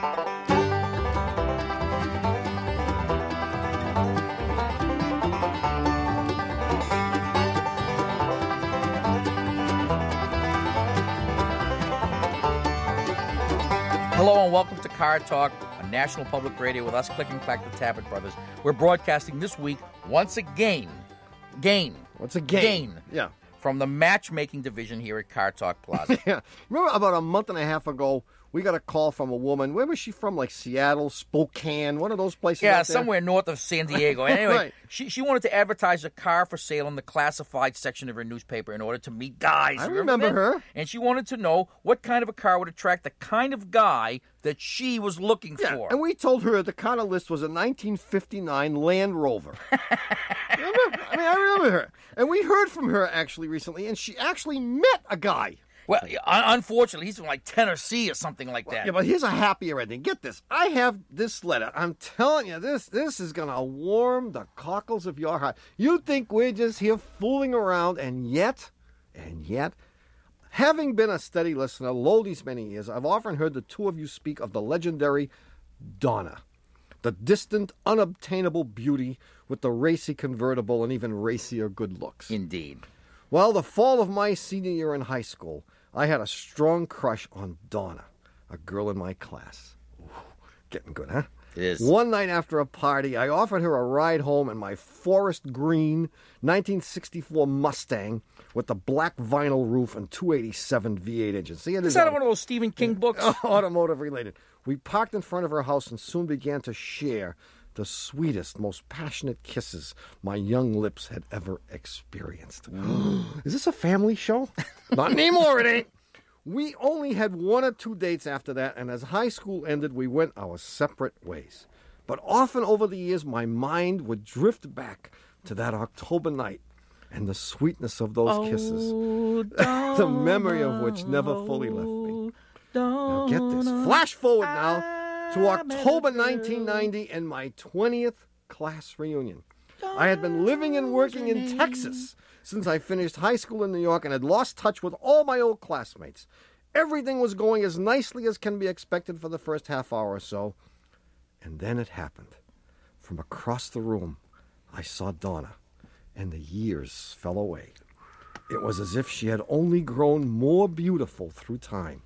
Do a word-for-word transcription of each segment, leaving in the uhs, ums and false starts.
Hello and welcome to Car Talk on National Public Radio with us, Click and Clack, the Tappet Brothers. We're broadcasting this week once again, gain. What's a gain? Gain. Yeah. From the matchmaking division here at Car Talk Plaza. Yeah. Remember about a month and a half ago, we got a call from a woman. Where was she from? Like Seattle, Spokane, one of those places Yeah, out there? somewhere north of San Diego. Anyway, Right. she she wanted to advertise a car for sale in the classified section of her newspaper in order to meet guys. I You remember that? her. And she wanted to know what kind of a car would attract the kind of guy that she was looking Yeah, for. and we told her the kind of list was a nineteen fifty-nine Land Rover. Remember? I mean, I remember her. And we heard from her actually recently, and she actually met a guy. Well, un- unfortunately, he's from like Tennessee or something like that. Yeah, but here's a happier ending. Get this. I have this letter. I'm telling you, this this is going to warm the cockles of your heart. You think we're just here fooling around, and yet, and yet, having been a steady listener lo these many years, I've often heard the two of you speak of the legendary Donna, the distant, unobtainable beauty with the racy convertible and even racier good looks. Indeed. Well, the fall of my senior year in high school, I had a strong crush on Donna, a girl in my class. Ooh, getting good, huh? It is. One night after a party, I offered her a ride home in my forest green nineteen sixty-four Mustang with the black vinyl roof and two eighty-seven V eight engines. See, it Is that one of those Stephen King books? automotive related. We parked in front of her house and soon began to share the sweetest, most passionate kisses my young lips had ever experienced. Is this a family show? Not anymore, it ain't. We only had one or two dates after that, and as high school ended, we went our separate ways. But often over the years, my mind would drift back to that October night and the sweetness of those Oh, kisses, Donna, the memory of which never fully left me. Now get this. Flash forward now to October nineteen ninety and my twentieth class reunion. I had been living and working in Texas since I finished high school in New York and had lost touch with all my old classmates. Everything was going as nicely as can be expected for the first half hour or so. And then it happened. From across the room, I saw Donna, and the years fell away. It was as if she had only grown more beautiful through time.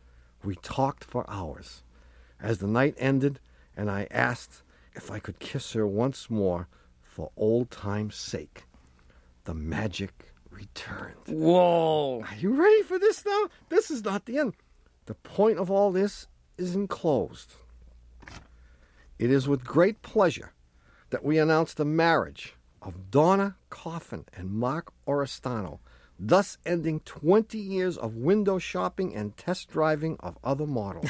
We talked for hours. As the night ended, and I asked if I could kiss her once more for old time's sake, the magic returned. Whoa. Are you ready for this now? This is not the end. The point of all this is enclosed. It is with great pleasure that we announce the marriage of Donna Coffin and Mark Oristano, thus ending twenty years of window shopping and test driving of other models.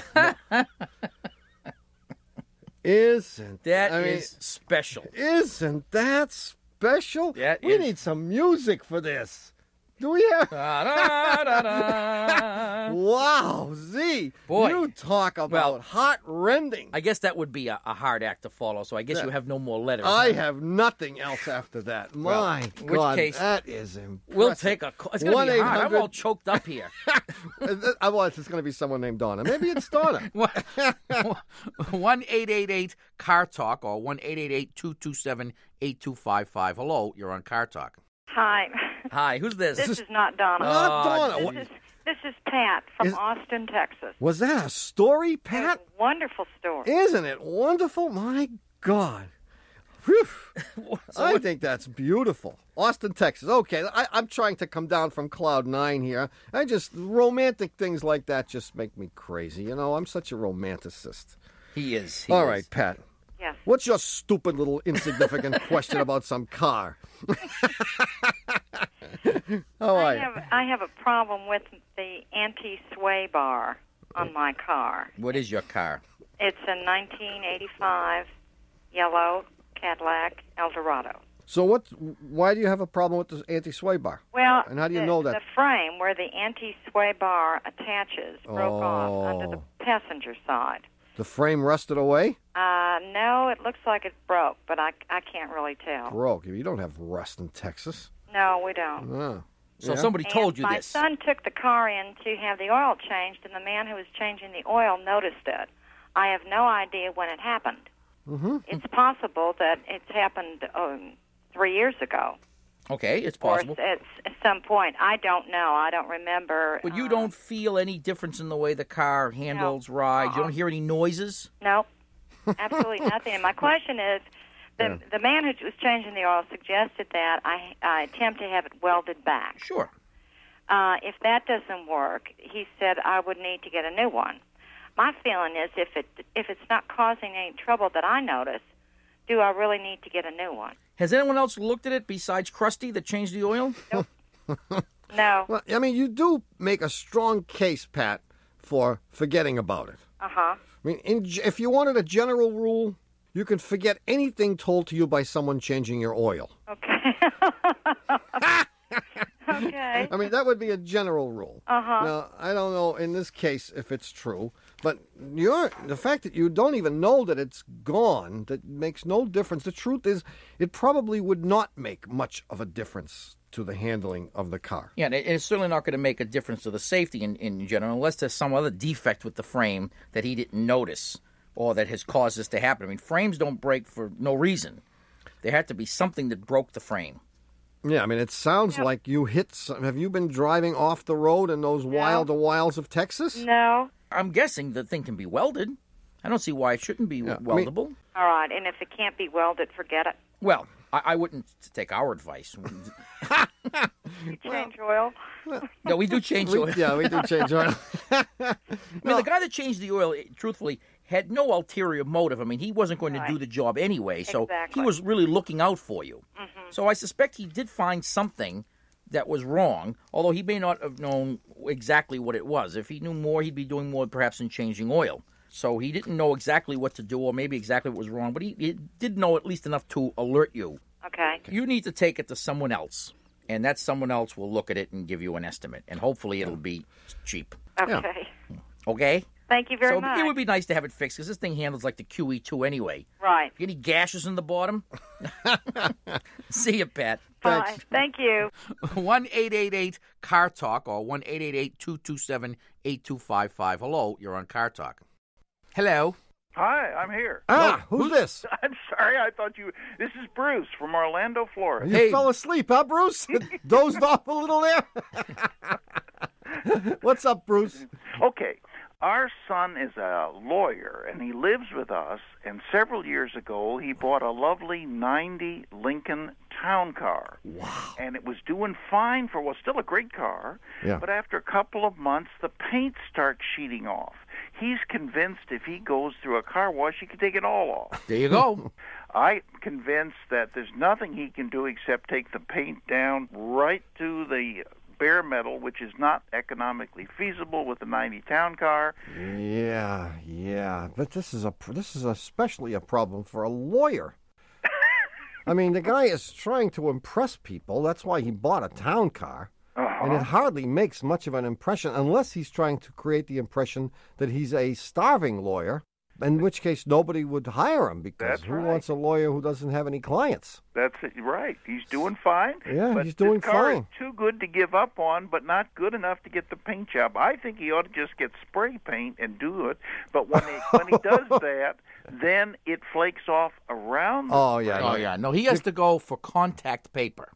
Isn't That I mean, is special. Isn't that special? That we is. need some music for this. Do we have? Da-da-da-da. Wow, Z. Boy. You talk about Well, heart-rending. I guess that would be a, a hard act to follow, so I guess Yeah. you have no more letters. I huh? have nothing else after that. Well, My in which God, case, that is impressive. We'll take a call. It's going to be hard. I'm all choked up here. I was. It's going to be someone named Donna. Maybe it's Donna. one eight eight eight car talk or one eight eight eight two two seven eight two five five. Hello, you're on Car Talk. Hi. Hi, who's this? This is not Donna. Not Oh, Donna. This What- is, this is Pat from Is- Austin, Texas. Was that a story, Pat? It's a wonderful story. Isn't it wonderful? My God. Whew. So I what- think that's beautiful. Austin, Texas. Okay, I, I'm trying to come down from cloud nine here. I just, romantic things like that just make me crazy. You know, I'm such a romanticist. He is. He All is. right, Pat. Yes. What's your stupid little insignificant question about some car? How are I you? have I have a problem with the anti-sway bar on my car. What is your car? It's a nineteen eighty-five yellow Cadillac Eldorado. So what? Why do you have a problem with the anti-sway bar? Well, And how do you the, know that? the frame where the anti-sway bar attaches broke off under the Oh. passenger side. The frame rusted away? Uh, no, it looks like it broke, but I, I can't really tell. Broke. You don't have rust in Texas. No, we don't. Oh. So Yeah? somebody told And you my this. son took the car in to have the oil changed, and the man who was changing the oil noticed it. I have no idea when it happened. Mm-hmm. It's possible that it's happened um, three years ago. Okay, it's possible. Or at, at some point. I don't know. I don't remember. But you uh, don't feel any difference in the way the car handles, rides? Uh-uh. You don't hear any noises? No, absolutely nothing. And my question is, the Yeah. the man who was changing the oil suggested that I, I attempt to have it welded back. Sure. Uh, if that doesn't work, he said I would need to get a new one. My feeling is if it if it's not causing any trouble that I notice, do I really need to get a new one? Has anyone else looked at it besides Krusty that changed the oil? No. Well, I mean, you do make a strong case, Pat, for forgetting about it. Uh-huh. I mean, in, if you wanted a general rule, you can forget anything told to you by someone changing your oil. Okay. Okay. I mean, that would be a general rule. Uh-huh. Now, I don't know in this case if it's true, but you're, the fact that you don't even know that it's gone, that makes no difference. The truth is, it probably would not make much of a difference to the handling of the car. Yeah, and it- it's certainly not going to make a difference to the safety in, in general unless there's some other defect with the frame that he didn't notice or that has caused this to happen. I mean, frames don't break for no reason. There had to be something that broke the frame. Yeah, I mean, it sounds Yep. like you hit some. Have you been driving off the road in those wilder wilds of Texas? No. I'm guessing the thing can be welded. I don't see why it shouldn't be Yeah, I mean- weldable. All right. And if it can't be welded, forget it. Well, I, I wouldn't take our advice. You change oil. No, we do change We- oil. yeah, we do change oil. I mean, the guy that changed the oil, truthfully, had no ulterior motive. I mean, he wasn't going to do Right. the job anyway, so Exactly. he was really looking out for you. Mm-hmm. So I suspect he did find something that was wrong, although he may not have known exactly what it was. If he knew more, he'd be doing more perhaps in changing oil. So he didn't know exactly what to do or maybe exactly what was wrong, but he, he did know at least enough to alert you. Okay. You need to take it to someone else, and that someone else will look at it and give you an estimate, and hopefully it'll be cheap. Okay. Okay? Thank you very so much. it would be nice to have it fixed because this thing handles like the Q E two anyway. Right. Any gashes in the bottom? See you, Pat. Bye. Thank you. one eight eight eight car talk or one eight eight eight, two two seven, eight two five five. Hello, you're on Car Talk. Hello. Hi, I'm here. Ah, who's this? I'm sorry, I thought you... This is Bruce from Orlando, Florida. You Hey. fell asleep, huh, Bruce? Dozed off a little there? What's up, Bruce? Okay, our son is a lawyer, and he lives with us, and several years ago, he bought a lovely ninety Lincoln Town Car. Wow. And it was doing fine for, well, still a great car, Yeah. but after a couple of months, the paint starts sheeting off. He's convinced if he goes through a car wash, he can take it all off. There you go. I'm convinced that there's nothing he can do except take the paint down right to the bare metal, which is not economically feasible with a ninety Town Car. Yeah, yeah. But this is a this is especially a problem for a lawyer. I mean, the guy is trying to impress people. That's why he bought a town car. And it hardly makes much of an impression unless he's trying to create the impression that he's a starving lawyer, in which case nobody would hire him because That's who right. wants a lawyer who doesn't have any clients? That's it, right. He's doing fine. Yeah, but he's doing this car fine. is too good to give up on, but not good enough to get the paint job. I think he ought to just get spray paint and do it. But when he when he does that, then it flakes off around. The Oh, yeah. Oh, yeah. No, he has to go for contact paper.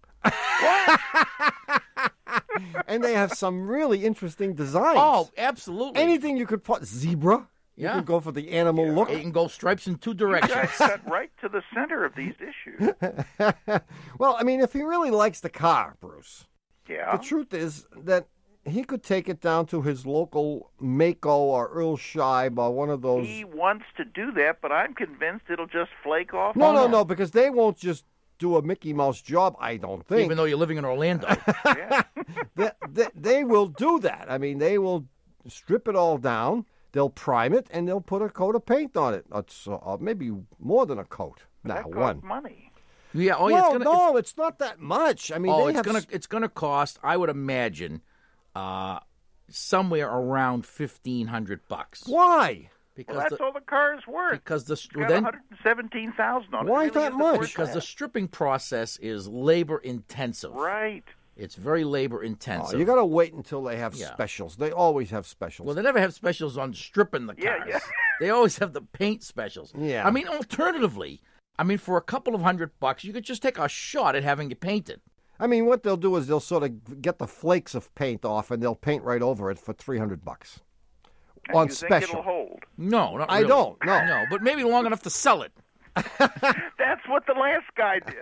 And they have some really interesting designs. Oh, absolutely. Anything you could put. Zebra. You Yeah. could go for the animal look. It can go stripes in two You directions. guys cut right to the center of these issues. Well, I mean, if he really likes the car, Bruce, Yeah. the truth is that he could take it down to his local Mako or Earl Scheib or one of those. He wants to do that, but I'm convinced it'll just flake off. No, on no, him. no, because they won't just do a Mickey Mouse job, I don't think. Even though you're living in Orlando. Yeah. they, they, they will do that. I mean, they will strip it all down, they'll prime it, and they'll put a coat of paint on it. It's, uh, maybe more than a coat. Nah, That costs one. money. Yeah, oh, yeah, no, it's gonna, no, it's, not that much. I mean, Oh, they it's have gonna s- it's gonna cost, I would imagine, uh, somewhere around fifteen hundred bucks. Why? Because Well, that's the, all the car is worth. because the It's well, got then one hundred seventeen thousand on it. Why It really that isn't much? worth because the that. stripping process is labor intensive. Right. It's very labor Oh, intensive. you got to wait until they have Yeah. specials. They always have specials. well, they never have specials on stripping the Yeah, cars. yeah. They always have the paint specials. Yeah. I mean, alternatively, I mean, for a couple of hundred bucks, you could just take a shot at having it painted. I mean, what they'll do is they'll sort of get the flakes of paint off, and they'll paint right over it for three hundred bucks And on you special. think it'll hold? No, not I really. don't, no. No, but maybe long enough to sell it. That's what the last guy did.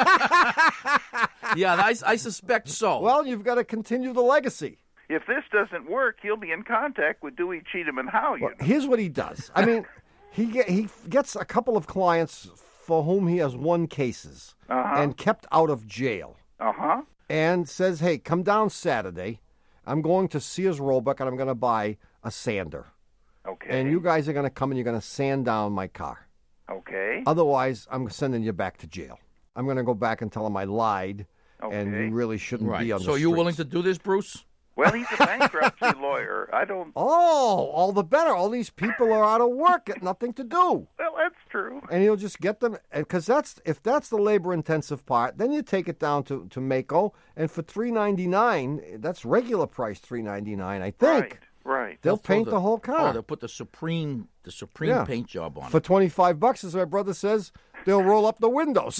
Yeah, I, I suspect so. Well, you've got to continue the legacy. If this doesn't work, he'll be in contact with Dewey, Cheatham, and Howe. You Well, know. here's what he does. I mean, he get, he gets a couple of clients for whom he has won cases Uh-huh. and kept out of jail, Uh-huh. and says, "Hey, come down Saturday. I'm going to Sears Roebuck, and I'm going to buy a sander. Okay. And you guys are going to come and you're going to sand down my car. Okay. Otherwise, I'm sending you back to jail. I'm going to go back and tell him I lied, and Okay. you really shouldn't right. be on the So you willing to streets." do this, Bruce? Well, he's a bankruptcy lawyer. I don't. Oh, all the better. All these people are out of work, got nothing to do. Well, that's true. And he'll just get them, because that's if that's the labor-intensive part, then you take it down to, to Mako, and for three ninety-nine, that's regular price three ninety-nine, I think. Right. Right. They'll throw paint the, whole Oh, car. they'll put the supreme, the supreme Yeah. paint job on For it. twenty-five bucks, as my brother says, they'll roll up the windows.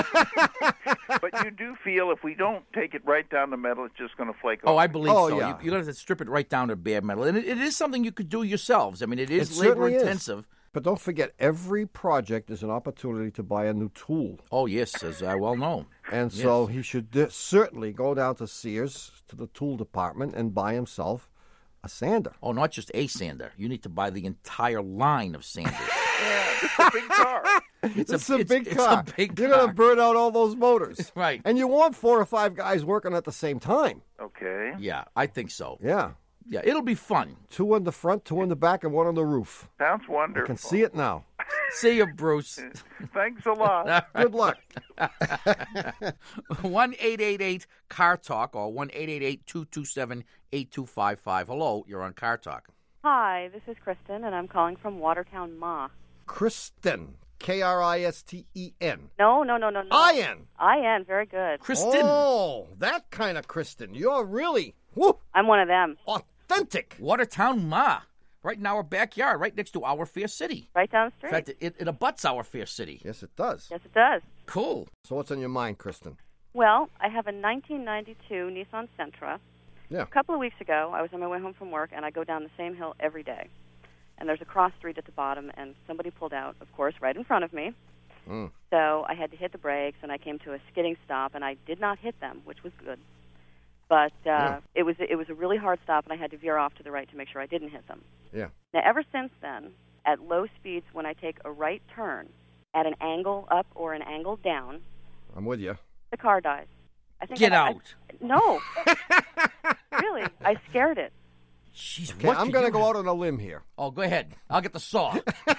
But you do feel if we don't take it right down the middle, it's just going to flake Oh, off. I believe Oh, so. yeah. You, you're going to have to strip it right down to bare metal, and it, it is something you could do yourselves. I mean, it is It certainly labor is. intensive. But don't forget, every project is an opportunity to buy a new tool. Oh yes, as I well know. And so he should di- certainly go down to Sears, to the tool department, and buy himself a sander. Oh, not just a sander. You need to buy the entire line of sanders. Yeah, it's a big car. It's It's a, it's- big it's car. a big You're car. going to burn out all those motors. Right. And you want four or five guys working at the same time. Okay. Yeah, I think so. Yeah. Yeah, it'll be fun. Two in the front, two in the back, and one on the roof. Sounds I wonderful. can see it now. See you, Bruce. Thanks a lot. Good luck. one eight eight eight car talk or one eight eight eight two two seven eight two five five. Hello, you're on Car Talk. Hi, this is Kristen, and I'm calling from Watertown, Ma. Kristen. K R I S T E N. No, no, no, no, no. I N. I N, very good. Kristen, Oh, that kind of Kristen. You're really whoo, I'm one of them. authentic. Watertown, Ma. Right in our backyard, right next to our Fair City. Right down the In street. fact, it, it abuts our Fair City. Yes, it does. Yes, it does. Cool. So what's on your mind, Kristen? Well, I have a nineteen ninety-two Nissan Sentra. Yeah. A couple of weeks ago, I was on my way home from work, and I go down the same hill every day. And there's a cross street at the bottom, and somebody pulled out, of course, right in front of me. Mm. So I had to hit the brakes, and I came to a skidding stop, and I did not hit them, which was good. But uh, Yeah. it was it was a really hard stop, and I had to veer off to the right to make sure I didn't hit them. Yeah. Now, ever since then, at low speeds, when I take a right turn at an angle up or an angle down, I'm with you. the car dies. I think Get I, I- out. no, really, I scared it. Jeez, Okay, what I'm could going to you go have- out on a limb here. Oh, go ahead. I'll get the saw.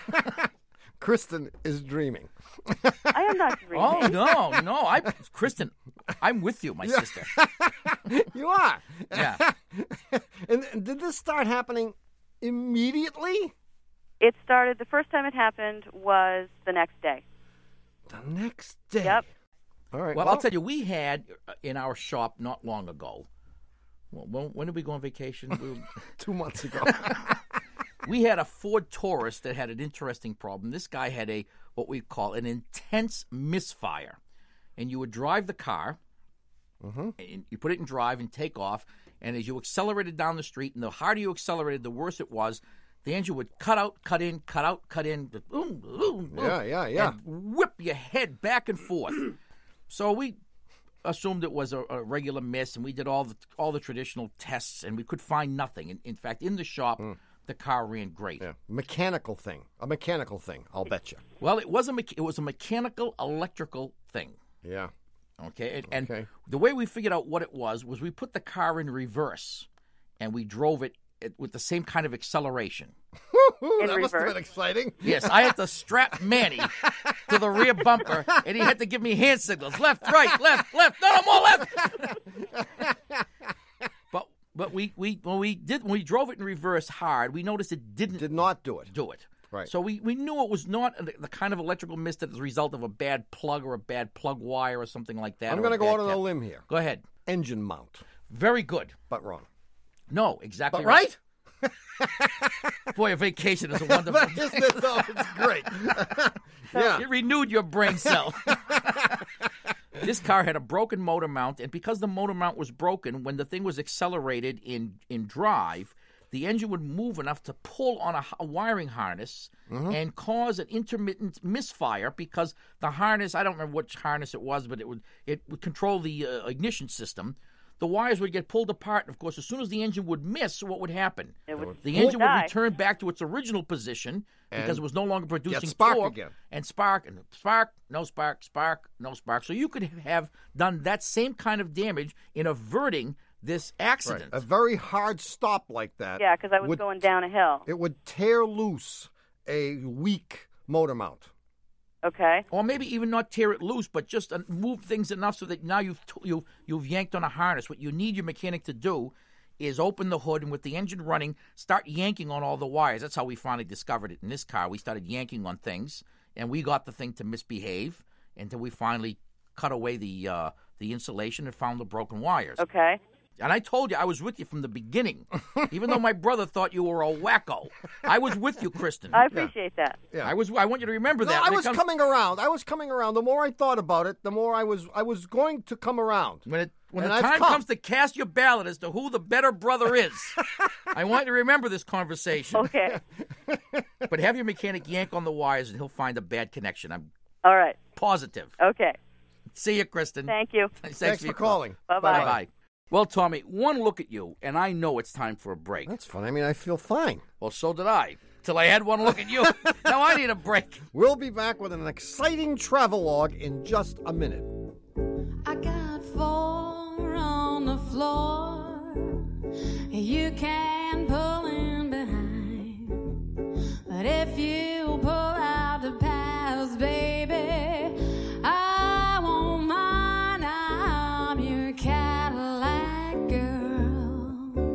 Kristen is dreaming. I am not dreaming. Oh no, no! I, Kristen, I'm with you, my sister. You are. Yeah. and, and did this start happening immediately? It started. The first time it happened was the next day. The next day. Yep. All right. Well, I'll tell you, we had uh, in our shop not long ago. Well, when, when did we go on vacation? We, two months ago. we had a Ford Taurus that had an interesting problem. This guy had a what we call an intense misfire, and you would drive the car, Mhm. and you put it in drive and take off, and as you accelerated down the street, and the harder you accelerated, the worse it was. The engine would cut out, cut in, cut out, cut in, boom, boom, boom, Yeah, yeah, yeah. and whip your head back and forth. So we assumed it was a, a regular miss, and we did all the all the traditional tests, and we could find nothing. In, in fact, in the shop, the car ran great. Yeah. Mechanical thing. A mechanical thing, I'll bet you. Well, it was a me- it was a mechanical electrical thing. Yeah. Okay, and, and Okay. the way we figured out what it was was we put the car in reverse, and we drove it it- with the same kind of acceleration. In that must have reverse? been exciting. Yes, I had to strap Manny to the rear bumper, and he had to give me hand signals: left, right, left, left. No, no more left. but but we, we when we did when we drove it in reverse hard, we noticed it didn't Did not do it. do it. Right. So we, we knew it was not the, the kind of electrical miss that is a result of a bad plug or a bad plug wire or something like that. I'm or going to a go bad out on a tap. limb here. Go ahead. Engine mount. Very good. But wrong. No, exactly But right? Boy, a vacation is a wonderful thing. Isn't it, though? It's great. Yeah. It renewed your brain cell. This car had a broken motor mount, and because the motor mount was broken, when the thing was accelerated in, in drive, the engine would move enough to pull on a, a wiring harness mm-hmm. and cause an intermittent misfire because the harness, I don't remember which harness it was, but it would it would control the uh, ignition system. The wires would get pulled apart, and of course, as soon as the engine would miss, what would happen? It would the engine die. would return back to its original position and because it was no longer producing spark torque. Again. And spark, and spark, no spark, spark, no spark. So you could have done that same kind of damage in averting this accident. Right. A very hard stop like that. Yeah, because I was would, going down a hill. It would tear loose a weak motor mount. Okay. Or maybe even not tear it loose, but just uh, move things enough so that now you've t- you've you've yanked on a harness. What you need your mechanic to do is open the hood and with the engine running, start yanking on all the wires. That's how we finally discovered it in this car. We started yanking on things, and we got the thing to misbehave until we finally cut away the uh, the insulation and found the broken wires. Okay. And I told you I was with you from the beginning, even though my brother thought you were a wacko. I was with you, Kristen. I appreciate yeah. that. Yeah. I was. I want you to remember no, that. I when was comes, coming around. I was coming around. The more I thought about it, the more I was I was going to come around. When it when and the I've time come. comes to cast your ballot as to who the better brother is, I want you to remember this conversation. Okay. But have your mechanic yank on the wires, and he'll find a bad connection. I'm All right. positive. Okay. See you, Kristen. Thank you. Thanks, Thanks for, for calling. Bye-bye. Bye-bye. Well, Tommy, one look at you, and I know it's time for a break. That's fun. I mean, I feel fine. Well, so did I, till I had one look at you. Now I need a break. We'll be back with an exciting travelogue in just a minute. I got four on the floor. You can pull in behind. But if you pull out the pass, baby, I won't mind. I'm your Cadillac girl.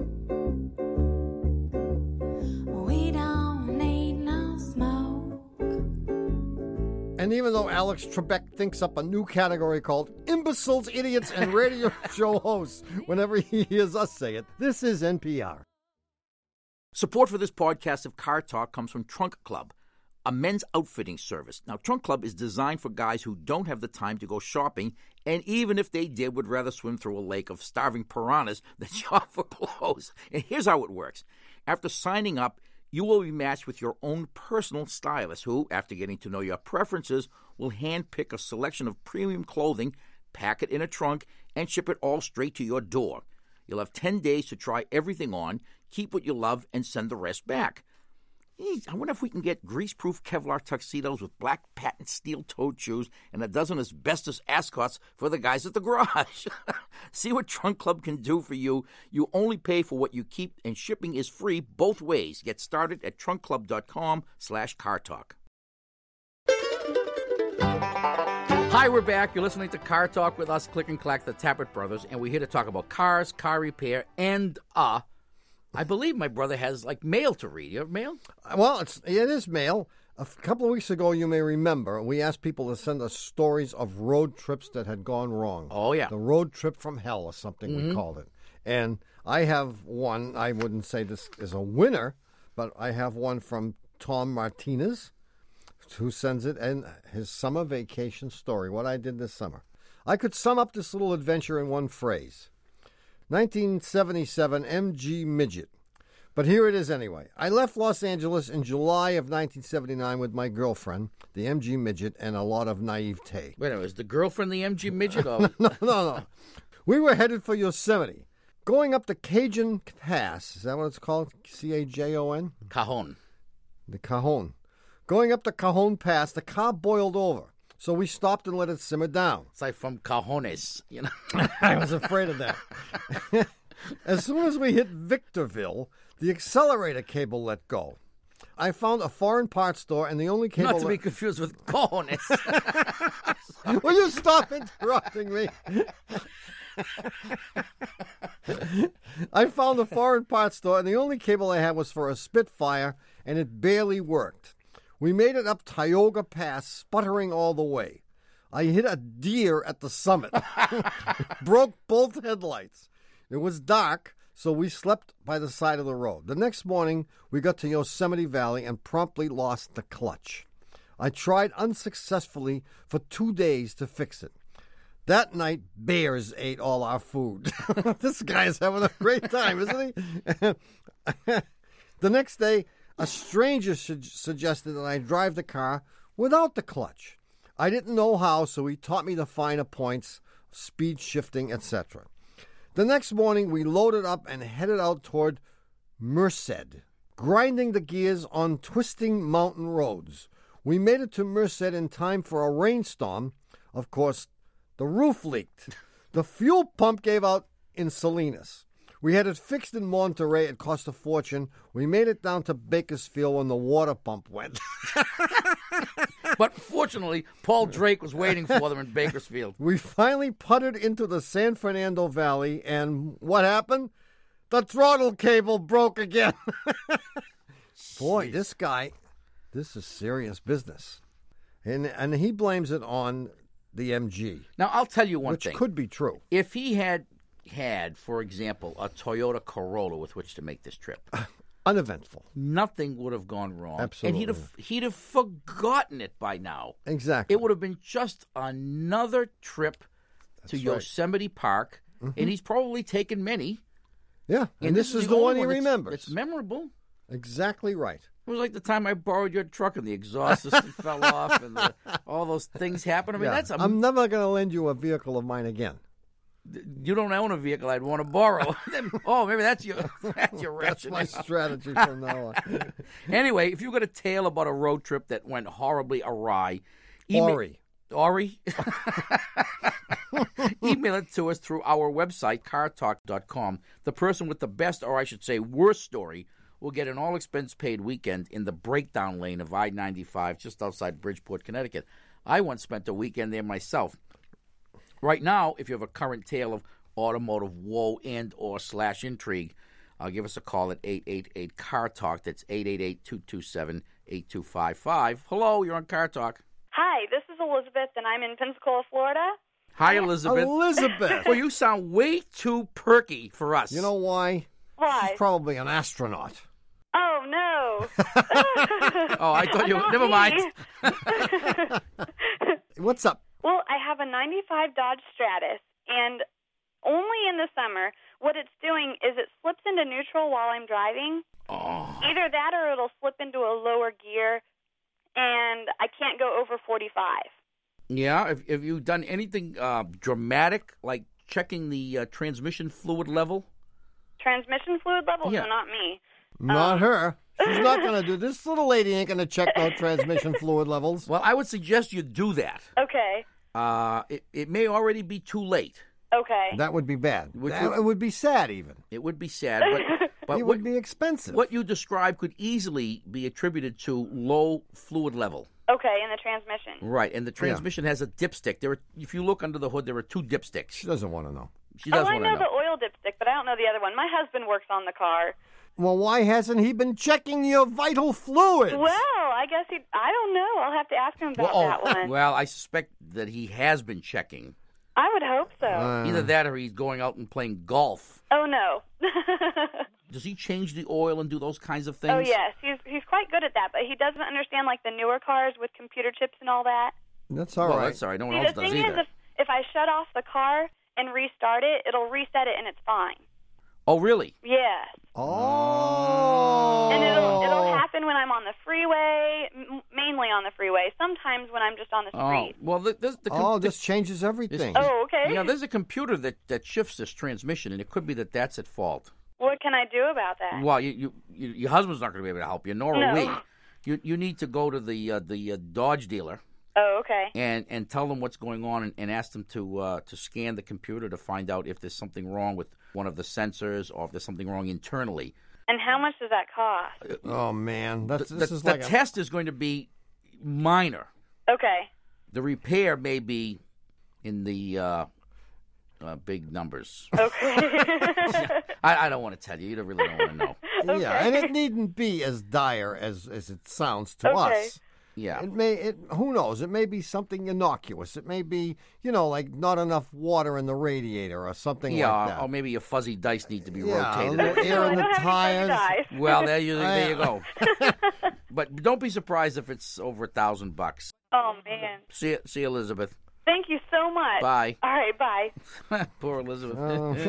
We don't need no smoke. And even though Alex Trebek thinks up a new category called imbeciles, idiots, and radio show hosts whenever he hears us say it, this is N P R. Support for this podcast of Car Talk comes from Trunk Club, a men's outfitting service. Now, Trunk Club is designed for guys who don't have the time to go shopping, and even if they did, would rather swim through a lake of starving piranhas than shop for clothes. And here's how it works. After signing up, you will be matched with your own personal stylist who, after getting to know your preferences, will handpick a selection of premium clothing, pack it in a trunk, and ship it all straight to your door. You'll have ten days to try everything on, keep what you love, and send the rest back. I wonder if we can get grease-proof Kevlar tuxedos with black patent steel-toed shoes and a dozen asbestos ascots for the guys at the garage. See what Trunk Club can do for you. You only pay for what you keep, and shipping is free both ways. Get started at trunkclub.com slash cartalk. Hi, we're back. You're listening to Car Talk with us, Click and Clack, the Tappert Brothers, and we're here to talk about cars, car repair, and, uh, I believe my brother has, like, mail to read. You have mail? Well, it's, it is mail. A f- couple of weeks ago, you may remember, we asked people to send us stories of road trips that had gone wrong. Oh, yeah. The road trip from hell or something Mm-hmm. we called it. And I have one, I wouldn't say this is a winner, but I have one from Tom Martinez, who sends it, and his summer vacation story, what I did this summer. I could sum up this little adventure in one phrase. nineteen seventy-seven M G Midget. But here it is anyway. I left Los Angeles in July of nineteen seventy-nine with my girlfriend, the M G Midget, and a lot of naivete. Wait a minute, is the girlfriend the M G Midget? Or... no, no, no. We were headed for Yosemite. Going up the Cajun Pass, is that what it's called? C A J O N? Cajon. The Cajon. Going up the Cajon Pass, the car boiled over. So we stopped and let it simmer down. It's like from Cajones, you know. I was afraid of that. As soon as we hit Victorville, the accelerator cable let go. I found a foreign parts store, and the only cable... Not to be let... confused with Cajones. Will you stop interrupting me? I found a foreign parts store, and the only cable I had was for a Spitfire, and it barely worked. We made it up Tioga Pass, sputtering all the way. I hit a deer at the summit. Broke both headlights. It was dark, so we slept by the side of the road. The next morning, we got to Yosemite Valley and promptly lost the clutch. I tried unsuccessfully for two days to fix it. That night, bears ate all our food. This guy is having a great time, isn't he? The next day, a stranger su- suggested that I drive the car without the clutch. I didn't know how, so he taught me the finer points, speed shifting, et cetera. The next morning, we loaded up and headed out toward Merced, grinding the gears on twisting mountain roads. We made it to Merced in time for a rainstorm. Of course, the roof leaked. The fuel pump gave out in Salinas. We had it fixed in Monterey. It cost a fortune. We made it down to Bakersfield when the water pump went. But fortunately, Paul Drake was waiting for them in Bakersfield. We finally putted into the San Fernando Valley, and what happened? The throttle cable broke again. Boy, this guy, this is serious business. And and he blames it on the M G. Now, I'll tell you one which thing. Which could be true. If he had had, for example, a Toyota Corolla with which to make this trip, uneventful, nothing would have gone wrong. Absolutely. And he'd have, he'd have forgotten it by now. Exactly. It would have been just another trip That's to right. Yosemite Park, mm-hmm. and he's probably taken many. Yeah, and, and this, this is, is the, the one he remembers. It's memorable. Exactly right. It was like the time I borrowed your truck and the exhaust system fell off and the, all those things happened. I mean, yeah. that's a, I'm never going to lend you a vehicle of mine again. You don't own a vehicle I'd want to borrow. Oh, maybe that's your that's your rationale. That's my strategy from now on. Anyway, if you got a tale about a road trip that went horribly awry, email, Ori. Ori? Email it to us through our website, car talk dot com. The person with the best, or I should say worst story, will get an all-expense-paid weekend in the breakdown lane of I ninety-five just outside Bridgeport, Connecticut. I once spent a weekend there myself. Right now, if you have a current tale of automotive woe and or slash intrigue, uh, give us a call at eight eight eight, C A R Talk. That's eight eight eight, two two seven, eight two five five. Hello, you're on Car Talk. Hi, this is Elizabeth, and I'm in Pensacola, Florida. Hi, Elizabeth. Elizabeth. Well, you sound way too perky for us. You know why? Why? She's probably an astronaut. Oh, no. Oh, I thought you Not never me. mind. What's up? Well, I have a ninety-five Dodge Stratus, and only in the summer, what it's doing is it slips into neutral while I'm driving. Oh. Either that or it'll slip into a lower gear, and I can't go over forty-five. Yeah, have, have you done anything uh, dramatic, like checking the uh, transmission fluid level? Transmission fluid level? Yeah. No, not me. Not Um, her. She's not going to do this. Little lady ain't going to check no transmission fluid levels. Well, I would suggest you do that. Okay. Uh, it, it may already be too late. Okay. That would be bad. Which That- would- it would be sad, even. It would be sad, but, but It what, would be expensive. what you described could easily be attributed to low fluid level. Okay, in the transmission. Right, and the transmission has a dipstick. There, are, if you look under the hood, there are two dipsticks. She doesn't want to know. She Oh, does I want know, to know. the oil dipstick, but I don't know the other one. My husband works on the car. Well, why hasn't he been checking your vital fluids? Well, I guess he. I don't know. I'll have to ask him about Well, that oh, one. well, I suspect that he has been checking. I would hope so. Uh, Either that or he's going out and playing golf. oh no. Does he change the oil and do those kinds of things? Oh yes, he's he's quite good at that, but he doesn't understand like the newer cars with computer chips and all that. That's all well, right. that's all right. No one See, else the does thing either. is, if if I shut off the car and restart it, it'll reset it and it's fine. Oh, really? Yes. Oh. And it'll it'll happen when I'm on the freeway, m- mainly on the freeway. Sometimes when I'm just on the Oh, street. well, the, the, the, Oh, the, this changes everything. Oh, okay. yeah, there's a computer that, that shifts this transmission, and it could be that that's at fault. What can I do about that? Well, you, you, you, your husband's not going to be able to help you, nor are No. we. You you need to go to the uh, the uh, Dodge dealer Oh, okay. and, and tell them what's going on and, and ask them to uh, to scan the computer to find out if there's something wrong with one of the sensors or if there's something wrong internally. And how much does that cost? Oh, man. That's, The, this the- is the like a... test is going to be minor. Okay. The repair may be in the uh, uh, big numbers. Okay. I, I don't want to tell you. You don't really don't want to know. Yeah, and it needn't be as dire as, as it sounds to Okay. us. Yeah. It may. It. Who knows? It may be something innocuous. It may be, you know, like not enough water in the radiator or something yeah, like that. or maybe your fuzzy dice need to be Yeah, a rotated. little air in the tires. Well, there you there you go. But don't be surprised if it's over a thousand bucks. Oh, man. See you, see you, Elizabeth. Thank you so much. Bye. All right, bye. Poor Elizabeth.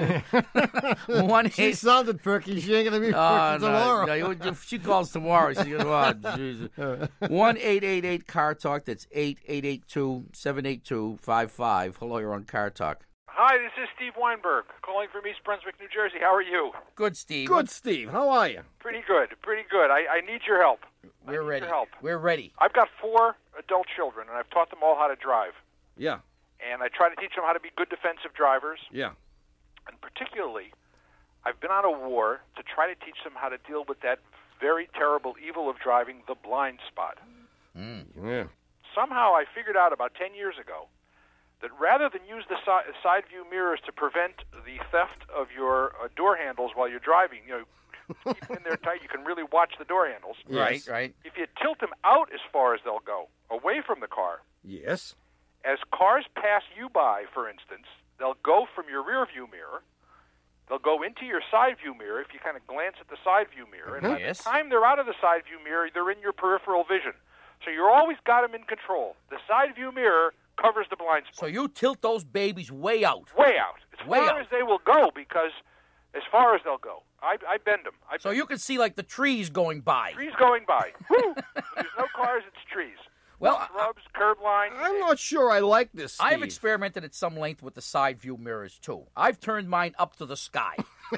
Oh. One She eight. sounded perky. She ain't gonna be perky Oh, tomorrow. no, no, if she calls tomorrow, she's gonna. Oh, Jesus. One eight eight eight Car Talk. That's eight eight eight two seven eight two five five. Hello, you're on Car Talk. Hi, this is Steve Weinberg, calling from East Brunswick, New Jersey. How are you? Good, Steve. Good, Steve. How are you? Pretty good, pretty good. I, I need your help. I We're need ready. Your help. We're ready. I've got four adult children, and I've taught them all how to drive. Yeah. And I try to teach them how to be good defensive drivers. Yeah. And particularly, I've been on a war to try to teach them how to deal with that very terrible evil of driving, the blind spot. Mm. Yeah. Somehow I figured out about ten years ago that rather than use the si- side view mirrors to prevent the theft of your uh, door handles while you're driving, you know, keep them in there tight, you can really watch the door handles. Right, right. If you tilt them out as far as they'll go, away from the car, Yes. as cars pass you by, for instance, they'll go from your rear view mirror, they'll go into your side view mirror if you kind of glance at the side view mirror, and by Yes. the time they're out of the side view mirror, they're in your peripheral vision. So you're always got them in control. The side view mirror covers the blind spot. So you tilt those babies way out. Way out. As Way far out. as they will go, because as far as they'll go. I, I bend them. I So bend you can see like the trees going by. trees going by. Woo! There's no cars, it's trees. Well, Shrubs, curb line. I'm not sure I like this, Steve. I've experimented at some length with the side view mirrors too. I've turned mine up to the sky.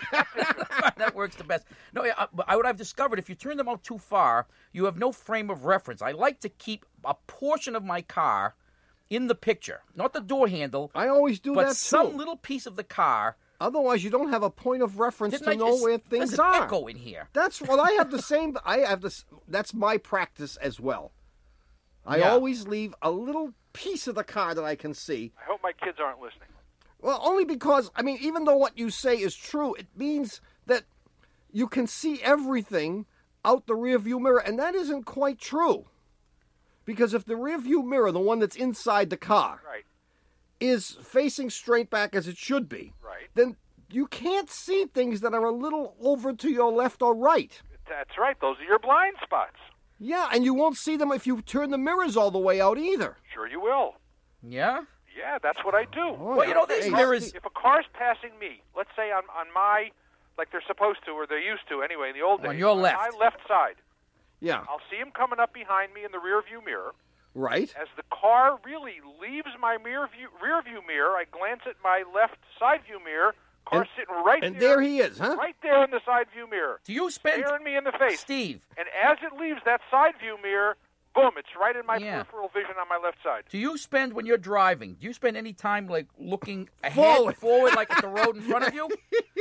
That works the best. No, I, I, what I've discovered, if you turn them out too far, you have no frame of reference. I like to keep a portion of my car in the picture, not the door handle, I always do but that some too. little piece of the car. Otherwise, you don't have a point of reference Didn't to I know just, where things there's an are. echo in here. That's well. I have the same. I have this. That's my practice as well. I Yeah. always leave a little piece of the car that I can see. I hope my kids aren't listening. Well, only because I mean, even though what you say is true, it means that you can see everything out the rear view mirror, and that isn't quite true. Because if the rear view mirror, the one that's inside the car, Right, is facing straight back as it should be, right. then you can't see things that are a little over to your left or right. That's right. Those are your blind spots. Yeah, and you won't see them if you turn the mirrors all the way out either. Sure you will. Yeah? Yeah, that's what I do. Well, you know, these Hey, mirrors... If a car's passing me, let's say on, on my, like they're supposed to, or they're used to anyway in the old days. On your left. my left side. Yeah, I'll see him coming up behind me in the rear view mirror. right. As the car really leaves my mirror view, rear view mirror, I glance at my left side view mirror. Car's And- sitting right And there. there he is, huh? Right there in the side view mirror. Do you spend... Staring me in the face. Steve, And as it leaves that side view mirror, boom, it's right in my Yeah. peripheral vision on my left side. do you spend, when you're driving, do you spend any time, like, looking ahead, Forward. forward, like at the road in front of you?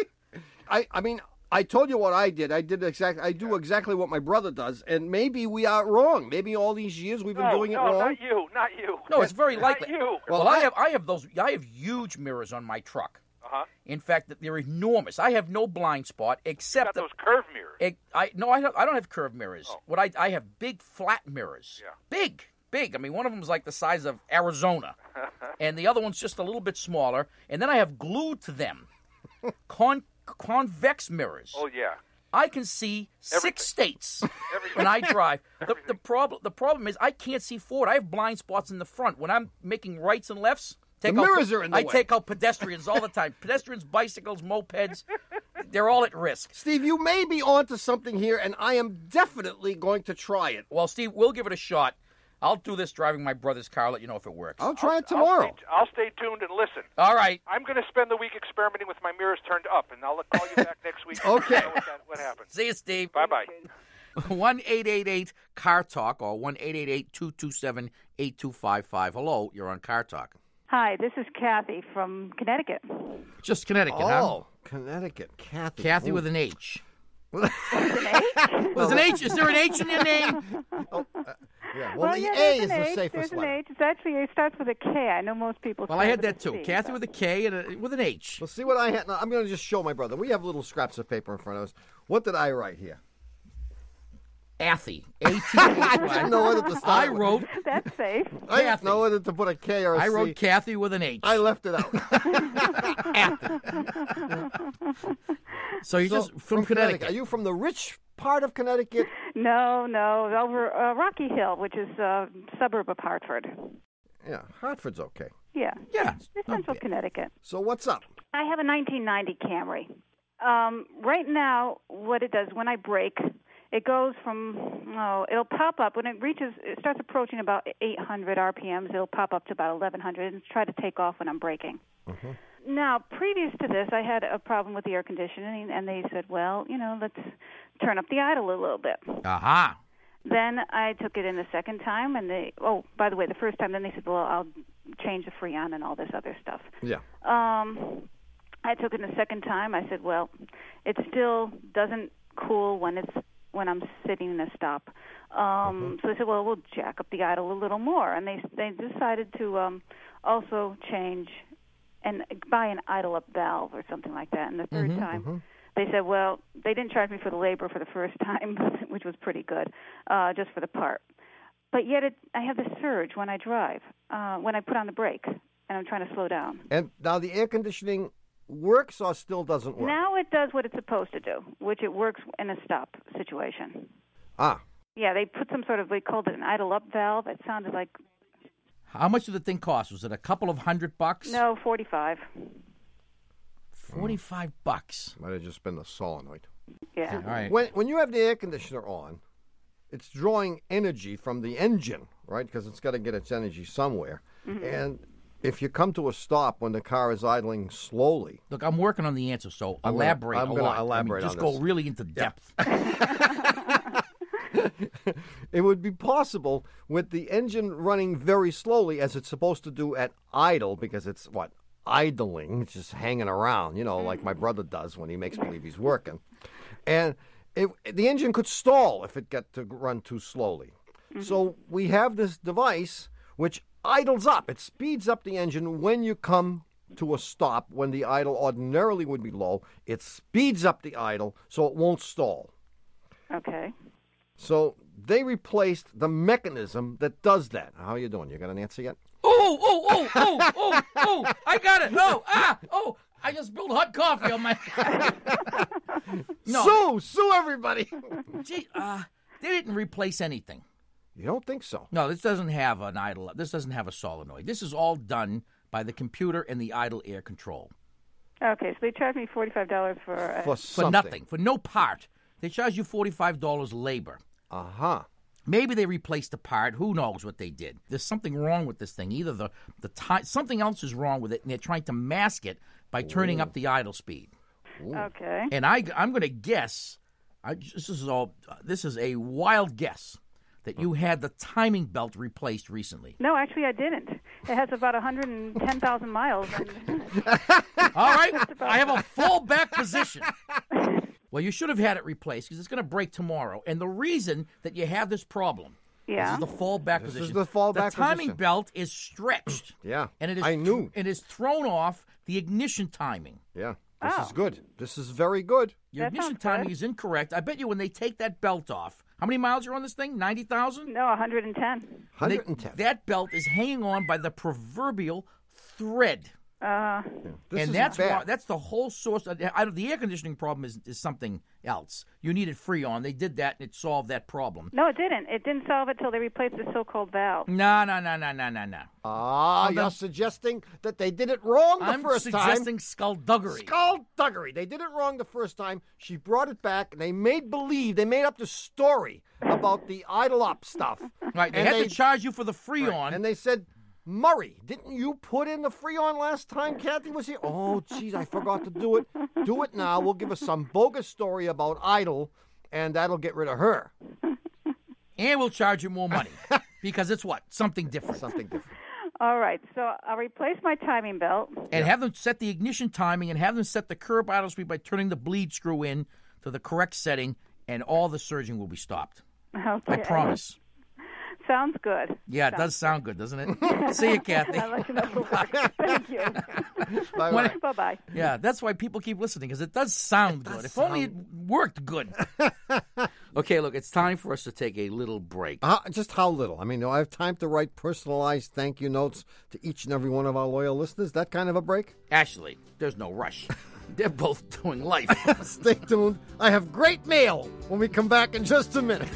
I, I mean, I told you what I did. I did exactly. I do exactly what my brother does, and maybe we are wrong. Maybe all these years we've been no, doing it no, wrong. not you, not you. No, it's very Not likely. you. Well, Well, I I- have I have those I have huge mirrors on my truck. Uh-huh. In fact, they're enormous. I have no blind spot except Got the those curved mirrors. It, I no, I don't. I don't have curved mirrors. Oh. What I I have big flat mirrors. Yeah. Big, big. I mean, one of them's like the size of Arizona, and the other one's just a little bit smaller. And then I have glued to them con convex mirrors. Oh, yeah. I can see Everything. six states Everything. when I drive. The, the problem the problem is I can't see forward. I have blind spots in the front. When I'm making rights and lefts, take The out, mirrors are in the I way. take out pedestrians all the time. Pedestrians, bicycles, mopeds, they're all at risk. Steve, you may be onto something here, and I am definitely going to try it. Well, Steve, we'll give it a shot. I'll do this driving my brother's car. Let you know if it works. I'll try it I'll tomorrow. stay, I'll stay tuned and listen. All right. I'm going to spend the week experimenting with my mirrors turned up, and I'll call you back next week. Okay. To know what, that, what happens. See you, Steve. Bye-bye. one eight eight eight car talk or one eight eight eight, two two seven, eight two five five. Hello, you're on Car Talk. Hi, this is Kathy from Connecticut. Just Connecticut, Oh, Connecticut, Kathy. huh? Kathy Ooh. with an H. With an H? There's an H. Is there an H in your name? Yeah. Well, the yeah, A there's is an the H. safest There's an letter. H. It's actually it starts with a K. I know most people. Well, I start had with that too. a C, Kathy but- with a K and a, with an H. Well, see what I had. Now, I'm going to just show my brother. We have little scraps of paper in front of us. What did I write here? Athy. A T H I Y. didn't know whether to start I with. wrote That's safe. I didn't know whether to put a K or a I C. wrote Kathy with an H. I left it out. So you're So, just from, Connecticut. Are you from the rich part of Connecticut? No, no, over uh, Rocky Hill, which is a suburb of Hartford. Yeah, Hartford's okay. Yeah. Yeah. It's Central Connecticut. So what's up? I have a nineteen ninety Camry. Um, right now, what it does, when I brake, it goes from, oh, it'll pop up. When it reaches, it starts approaching about eight hundred R P Ms, it'll pop up to about eleven hundred and try to take off when I'm braking. Mm-hmm. Now, previous to this, I had a problem with the air conditioning, and they said, well, you know, let's turn up the idle a little bit. Aha. Then I took it in the second time, and they, oh, by the way, the first time, then they said, well, I'll change the Freon and all this other stuff. Yeah. Um, I took it the second time. I said, well, it still doesn't cool when it's when I'm sitting in a stop. Um, mm-hmm. So they said, well, we'll jack up the idle a little more, and they they decided to um, also change and buy an idle up valve or something like that. And the third Mm-hmm, time, mm-hmm. they said, well, they didn't charge me for the labor for the first time, which was pretty good, uh, just for the part. But yet, it, I have this surge when I drive, uh, when I put on the brake, and I'm trying to slow down. And now the air conditioning works or still doesn't work? Now it does what it's supposed to do, which it works in a stop situation. Ah. Yeah, they put some sort of, they called it an idle up valve. It sounded like... How much did the thing cost? Was it a couple of hundred bucks? No, forty-five. Forty-five bucks. Might have just been the solenoid. Yeah. All right. When when you have the air conditioner on, it's drawing energy from the engine, right? Because it's got to get its energy somewhere. Mm-hmm. And if you come to a stop when the car is idling slowly... Look, I'm working on the answer, so I'm gonna- elaborate I'm a gonna lot. elaborate I mean, just on go this. really into depth. It would be possible with the engine running very slowly as it's supposed to do at idle, because it's, what, idling, it's just hanging around, you know, like my brother does when he makes believe he's working. And it, the engine could stall if it got to run too slowly. Mm-hmm. So we have this device which idles up. It speeds up the engine when you come to a stop when the idle ordinarily would be low. It speeds up the idle so it won't stall. Okay. So they replaced the mechanism that does that. How are you doing? You got an answer yet? Oh, oh, oh, oh, oh, oh, I got it. Oh, ah, oh, I just spilled hot coffee on my... no. Sue! Sue everybody! Gee, uh, they didn't replace anything. You don't think so? No, this doesn't have an idle. This doesn't have a solenoid. This is all done by the computer and the idle air control. Okay, so they charged me forty-five dollars for... Uh, For For something. nothing, for no part. They charge you forty-five dollars labor. Uh-huh. Maybe they replaced the part. Who knows what they did? There's something wrong with this thing. Either the the time, something else is wrong with it, and they're trying to mask it by turning Ooh. up the idle speed. Ooh. Okay. And I, I'm going to guess. I, this is all. This is a wild guess that you had the timing belt replaced recently. No, actually, I didn't. It has about one hundred ten thousand miles. And All right, I have a full back position. Well, you should have had it replaced because it's going to break tomorrow. And the reason that you have this problem, Yeah. this is the fallback This is position. the fallback The timing position. belt is stretched. Yeah. And it is I knew. It is thrown off the ignition timing. Yeah. This Oh. is good. This is very good. Your That ignition sounds timing good. is incorrect. I bet you when they take that belt off, how many miles are on this thing? ninety thousand? no, one hundred ten. one hundred ten. That belt is hanging on by the proverbial thread. Uh, This and is that's bad. why, that's the whole source. Of, I don't, the air conditioning problem is, is something else. You needed Freon. They did that, and it solved that problem. no, it didn't. It didn't solve it till they replaced the so-called valve. No, no, no, no, no, no, no. Ah, I'm you're the- suggesting that they did it wrong the I'm first suggesting skullduggery. time. Skullduggery. They did it wrong the first time. She brought it back, and they made believe, they made up the story about the idle up stuff. Right, they And had they- to charge you for the Freon. Right, and they said, Murray, didn't you put in the Freon last time Kathy was here? Oh, geez, I forgot to do it. Do it now. We'll give us some bogus story about idle, and that'll get rid of her. and we'll charge you more money because it's what? Something different. Something different. All right, so I'll replace my timing belt. And have them set the ignition timing and have them set the curb idle speed by turning the bleed screw in to the correct setting, and all the surging will be stopped. Okay. I promise. Sounds good. Yeah, it does sound good, doesn't it? See you, Kathy. I'd like to know the work. Thank you. Bye-bye. When- Bye-bye. Yeah, that's why people keep listening, because it does sound good. If only it worked good. Okay, look, it's time for us to take a little break. Uh, just how little? I mean, do I have time to write personalized thank you notes to each and every one of our loyal listeners? That kind of a break? Actually, there's no rush. They're both doing life. Stay tuned. I have great mail when we come back in just a minute.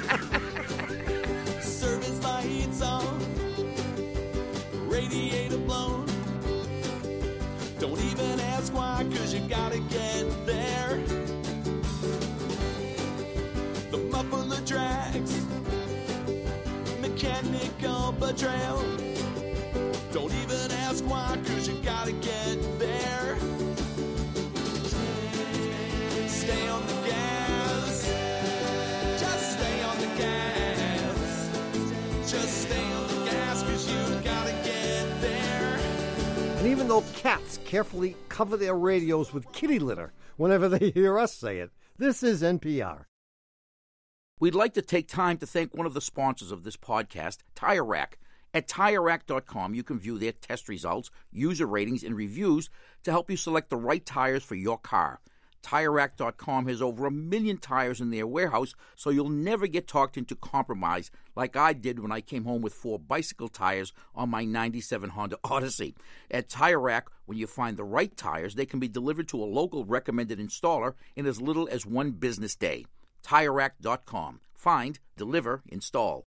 Service lights on, radiator blown. Don't even ask why, cause you gotta get there. The muffler drags, mechanical betrayal. Don't even ask why, cause you gotta get there. Stay on the gas, just stay on the gas. Just stay on the gas, cause you gotta get there. And even though cats carefully cover their radios with kitty litter whenever they hear us say it, this is N P R. We'd like to take time to thank one of the sponsors of this podcast, Tire Rack. At Tire Rack dot com, you can view their test results, user ratings, and reviews to help you select the right tires for your car. Tire Rack dot com has over a million tires in their warehouse, so you'll never get talked into compromise like I did when I came home with four bicycle tires on my ninety-seven Honda Odyssey. At Tire Rack, when you find the right tires, they can be delivered to a local recommended installer in as little as one business day. Tire Rack dot com. Find, deliver, install.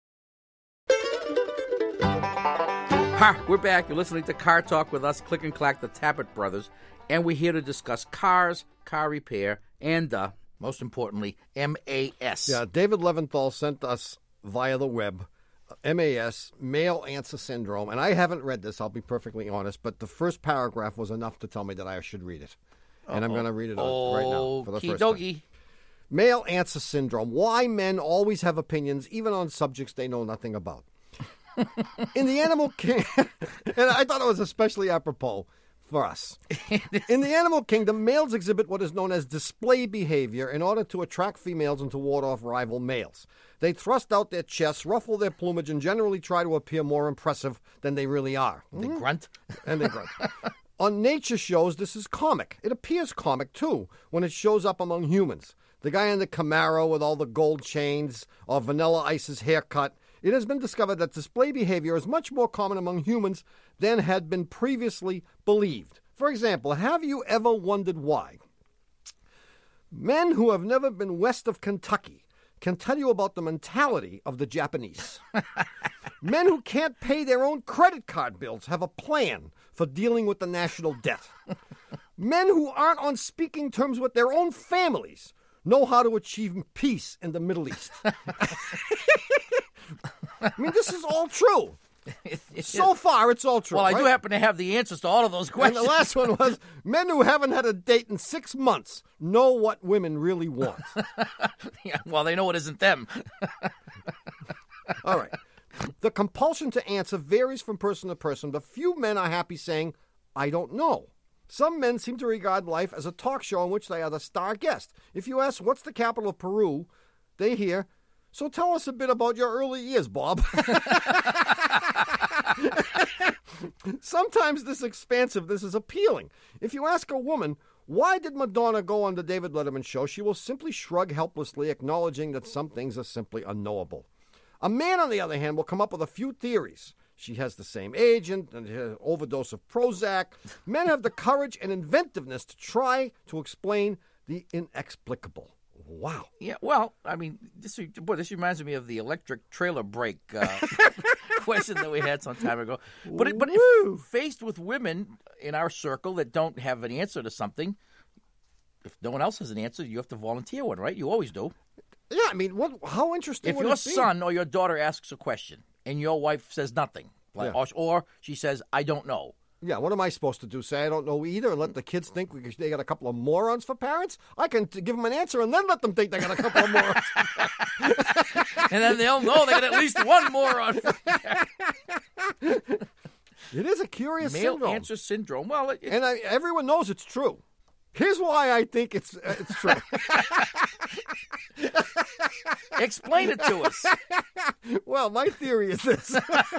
Ha! We're back. You're listening to Car Talk with us, Click and Clack, the Tappet Brothers, and we're here to discuss cars, car repair, and, uh, most importantly, M A S. Yeah, David Leventhal sent us via the web M A S, male answer syndrome, and I haven't read this, I'll be perfectly honest, but the first paragraph was enough to tell me that I should read it. And Uh-oh. I'm going to read it on, right now for the first time. Male answer syndrome. Why men always have opinions, even on subjects they know nothing about. In the animal kingdom, and I thought it was especially apropos for us. In the animal kingdom, males exhibit what is known as display behavior in order to attract females and to ward off rival males. They thrust out their chests, ruffle their plumage, and generally try to appear more impressive than they really are. They mm-hmm. grunt. And they grunt. On nature shows, this is comic. It appears comic, too, when it shows up among humans. The guy in the Camaro with all the gold chains, or Vanilla Ice's haircut. It has been discovered that display behavior is much more common among humans than had been previously believed. For example, have you ever wondered why? Men who have never been west of Kentucky can tell you about the mentality of the Japanese. Men who can't pay their own credit card bills have a plan for dealing with the national debt. Men who aren't on speaking terms with their own families know how to achieve peace in the Middle East. I mean, this is all true. So far, it's all true. Well, I right? do happen to have the answers to all of those questions. And the last one was, men who haven't had a date in six months know what women really want. Yeah, well, they know it isn't them. All right. The compulsion to answer varies from person to person, but few men are happy saying, I don't know. Some men seem to regard life as a talk show in which they are the star guest. If you ask, what's the capital of Peru, they hear, so tell us a bit about your early years, Bob. Sometimes this expansiveness is appealing. If you ask a woman, why did Madonna go on the David Letterman show, she will simply shrug helplessly, acknowledging that some things are simply unknowable. A man, on the other hand, will come up with a few theories. She has the same agent and an overdose of Prozac. Men have the courage and inventiveness to try to explain the inexplicable. Wow. Yeah, well, I mean, this boy, this reminds me of the electric trailer brake uh, question that we had some time ago. But it, but if faced with women in our circle that don't have an answer to something, if no one else has an answer, you have to volunteer one, right? You always do. Yeah, I mean, what? How interesting if would your it be? son or your daughter asks a question and your wife says nothing, like, Yeah. or, or she says, I don't know. Yeah, what am I supposed to do? Say I don't know either and let the kids think we, they got a couple of morons for parents? I can t- give them an answer and then let them think they got a couple of morons. And then they'll know they got at least one moron for parents. It is a curious Male syndrome. answer syndrome. Well, it, and I, everyone knows it's true. Here's why I think it's uh, it's true. Explain it to us. Well, my theory is this.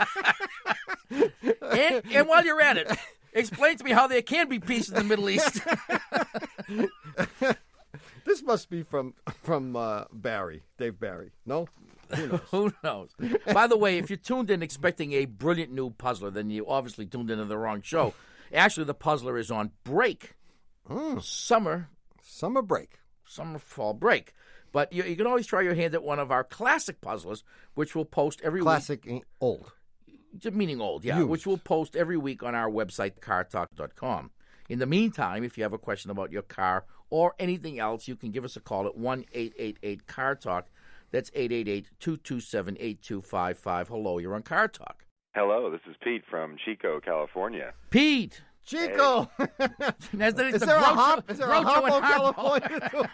and, and while you're at it, explain to me how there can be peace in the Middle East. This must be from from uh, Barry, Dave Barry. No? Who knows? Who knows? By the way, if you tuned in expecting a brilliant new puzzler, then you obviously tuned into the wrong show. Actually, the puzzler is on break. Mm. Summer. Summer break. Summer, fall break. But you, you can always try your hand at one of our classic puzzlers, which we'll post every classic week. Classic old. Meaning old, yeah. Used. Which we'll post every week on our website, car talk dot com. In the meantime, if you have a question about your car or anything else, you can give us a call at one eight eight eight car talk. That's eight eight eight, two two seven, eight two five five. Hello, you're on Car Talk. Hello, this is Pete from Chico, California. Pete! Chico! Hey. is there, is there a hop? Is there a hop on California?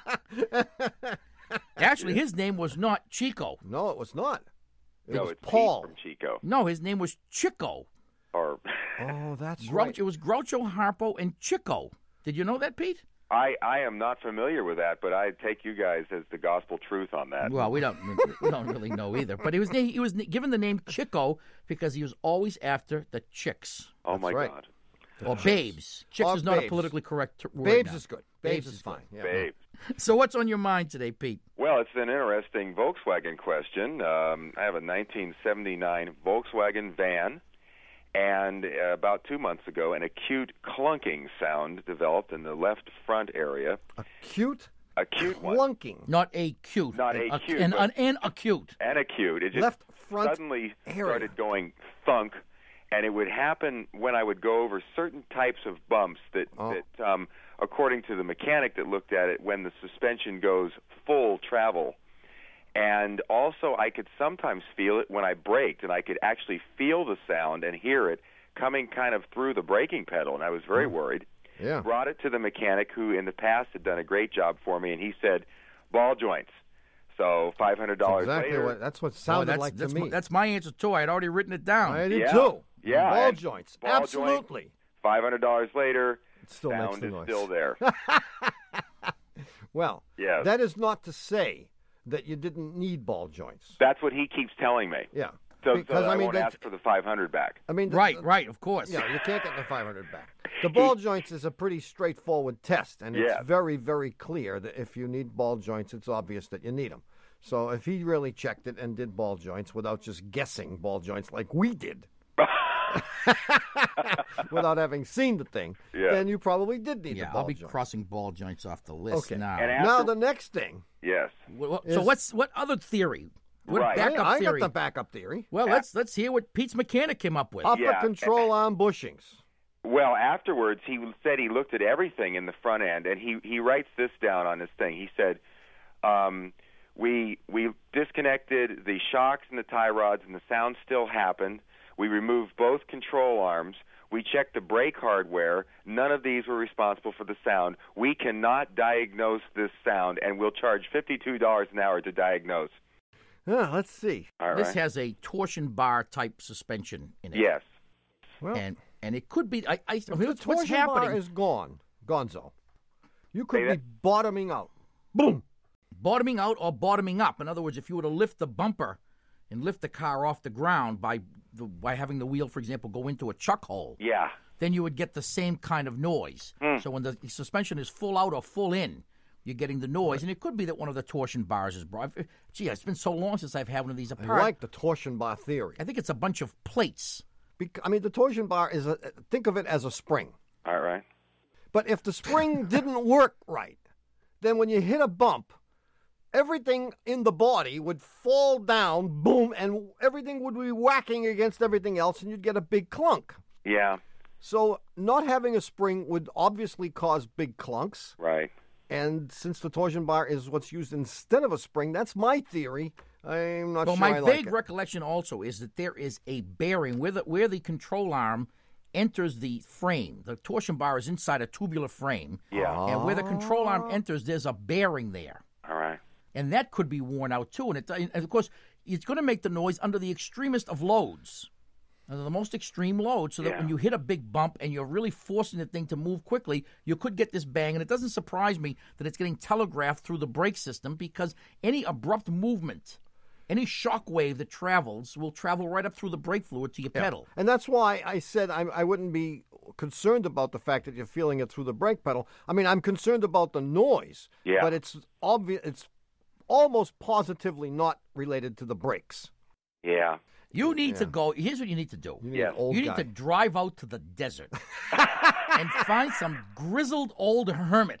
Actually, his name was not Chico. No, it was not. It no, was it's Paul. Pete from Chico. No, his name was Chico. Or oh, that's Groucho, right. It was Groucho, Harpo, and Chico. Did you know that, Pete? I, I am not familiar with that, but I take you guys as the gospel truth on that. Well, we don't we don't really know either. But he was he was given the name Chico because he was always after the chicks. Oh That's my right. God! Or babes. Chicks Or is not babes. a politically correct t- word. Babes now. is good. Babes, Babes is is fine. Yeah. Babes. So what's on your mind today, Pete? Well, it's an interesting Volkswagen question. Um, I have a nineteen seventy-nine Volkswagen van, and uh, about two months ago, an acute clunking sound developed in the left front area. Acute? Acute one. Clunking. Not acute. Not an, acute, An, but- an, an acute. And acute. It just Left front suddenly area. started going thunk, and it would happen when I would go over certain types of bumps that, Oh. that um, according to the mechanic that looked at it, when the suspension goes full travel. And also, I could sometimes feel it when I braked, and I could actually feel the sound and hear it coming kind of through the braking pedal, and I was very worried. Yeah. Brought it to the mechanic who in the past had done a great job for me, and he said, ball joints. So five hundred dollars That's exactly later. what, that's what Oh, sounded that's, like that's to my, me. that's my answer, too. I had already written it down. I did Yeah. too. Yeah, Ball and joints. ball Absolutely. joint, five hundred dollars later, It still makes sound the is noise. still there. Well, Yes. that is not to say that you didn't need ball joints. That's what he keeps telling me. Yeah. So, Because, so I, I mean, won't that's- ask for the five hundred back. I mean, the- Right, the- right, of course. Yeah, you can't get the five hundred back. The ball joints is a pretty straightforward test, and it's Yeah. very, very clear that if you need ball joints, it's obvious that you need them. So if he really checked it and did ball joints without just guessing ball joints like we did, without having seen the thing, Yeah. then you probably did need Yeah, the ball I'll be joints. crossing ball joints off the list Okay. now. And after, Now the next thing. yes. Wh- wh- so is- what's what other theory? What Right. I, backup I got theory? the backup theory. Well, let's let's hear what Pete's mechanic came up with. Upper Yeah. control arm bushings. Well, afterwards, he said he looked at everything in the front end, and he, he writes this down on his thing. He said, um, we we disconnected the shocks and the tie rods, and the sound still happened. We removed both control arms. We checked the brake hardware. None of these were responsible for the sound. We cannot diagnose this sound, and we'll charge fifty-two dollars an hour to diagnose. Yeah, let's see. All right? This has a torsion bar type suspension in it. Yes. Well, And and it could be. I, I if the what's, what's torsion bar happening? is gone, gonzo, you could Say be that- bottoming out. Boom. Bottoming out or bottoming up. In other words, if you were to lift the bumper and lift the car off the ground by the, by having the wheel, for example, go into a chuck hole, Yeah. then you would get the same kind of noise. Hmm. So when the suspension is full out or full in, you're getting the noise, and it could be that one of the torsion bars is brought. Gee, it's been so long since I've had one of these I apart. like the torsion bar theory. I think it's a bunch of plates. Bec- I mean, the torsion bar is a, think of it as a spring. All right. But if the spring didn't work right, then when you hit a bump, everything in the body would fall down, boom, and everything would be whacking against everything else, and you'd get a big clunk. Yeah. So not having a spring would obviously cause big clunks. Right. And since the torsion bar is what's used instead of a spring, that's my theory. I'm not Well, sure my I like vague it. recollection also is that there is a bearing where the, where the control arm enters the frame. The torsion bar is inside a tubular frame. Yeah. And where the control Ah. arm enters, there's a bearing there. All right. And that could be worn out, too. And, it, and of course, it's going to make the noise under the extremest of loads, under the most extreme load, so that Yeah. when you hit a big bump and you're really forcing the thing to move quickly, you could get this bang. And it doesn't surprise me that it's getting telegraphed through the brake system, because any abrupt movement, any shock wave that travels will travel right up through the brake fluid to your Yeah. pedal. And that's why I said I, I wouldn't be concerned about the fact that you're feeling it through the brake pedal. I mean, I'm concerned about the noise, Yeah. but it's obvious. It's almost positively not related to the brakes. Yeah. You need to Yeah. go. Here's what you need to do. You need Yeah. an old You need guy. to drive out to the desert and find some grizzled old hermit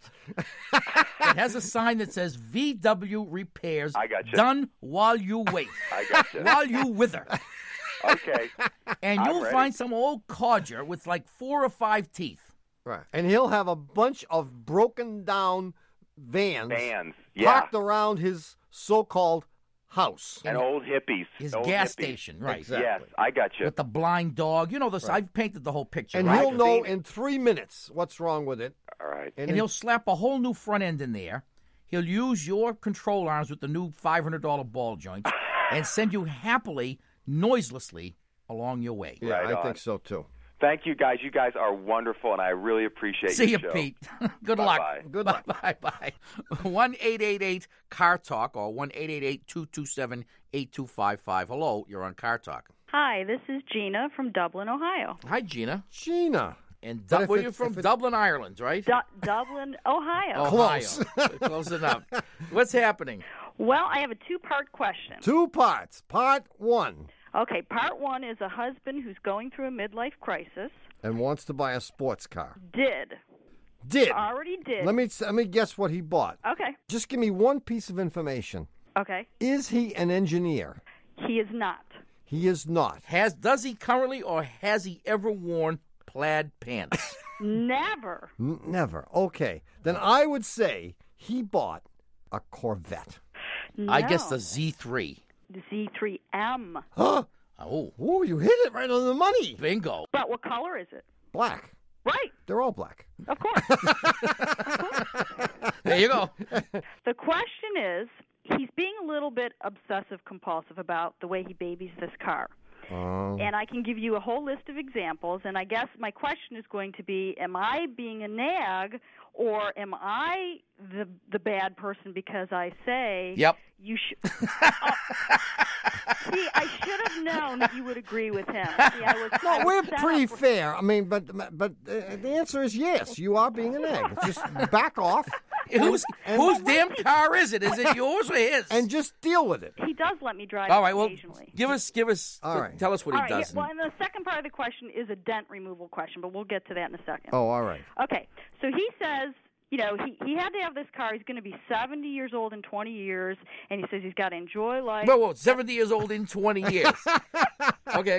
that has a sign that says V W Repairs. I gotcha. Done while you wait. I gotcha. While you wither. Okay. And I'm you'll ready. find some old codger with like four or five teeth. Right. And he'll have a bunch of broken down vans, Vans. Yeah. parked around his so-called house. And old hippies. His old gas hippies. station, right. Exactly. Yes, I got you. With the blind dog. You know, this. Right. I've painted the whole picture. And right? he'll know Seen it. in three minutes what's wrong with it. All right. And, and then- he'll slap a whole new front end in there. He'll use your control arms with the new five hundred dollars ball joint and send you happily, noiselessly along your way. yeah, Right I on. think so too. Thank you, guys. You guys are wonderful, and I really appreciate See your you, show. Pete. Good Bye-bye. luck. Good luck. Bye bye. one eight eight eight car talk or one eight eight eight two two seven eight two five five. Hello, you're on Car Talk. Hi, this is Gina from Dublin, Ohio. Hi, Gina. Gina. And But du- if where it- you from? if it- Dublin, Ireland, right? Du- Dublin, Ohio. Close. Ohio. Close enough. What's happening? Well, I have a two-part question. Two parts. Part one. Okay, part one is a husband who's going through a midlife crisis. And wants to buy a sports car. Did. Did. Already did. Let me let me guess what he bought. Okay. Just give me one piece of information. Okay. Is he an engineer? He is not. He is not. Has does he currently or has he ever worn plaid pants? Never. N- never. Okay. Then I would say he bought a Corvette. I guess No. the Z three. The Z three M. Huh? Oh, Oh, you hit it right on the money. bingo. But what color is it? Black. Right. They're all black. Of course. There you go. The question is, he's being a little bit obsessive compulsive about the way he babies this car. Um, And I can give you a whole list of examples, and I guess my question is going to be, am I being a nag, or am I the the bad person because I say Yep. you should... Oh. See, I should have known that you would agree with him. See, I was, I no, was we're set pretty up for- fair. I mean, but but uh, the answer is yes. You are being an egg. Just back off. Whose and- whose damn car is it? Is it yours or his? and just deal with it. He does let me drive All right. Well, occasionally. give us give us. All right. Tell us what All he right, does. yeah, well, and the second part of the question is a dent removal question, but we'll get to that in a second. Oh, all right. Okay, so he says, you know, he, he had to have this car. He's going to be seventy years old in twenty years, and he says he's got to enjoy life. Whoa, whoa, seventy years old in twenty years. Okay.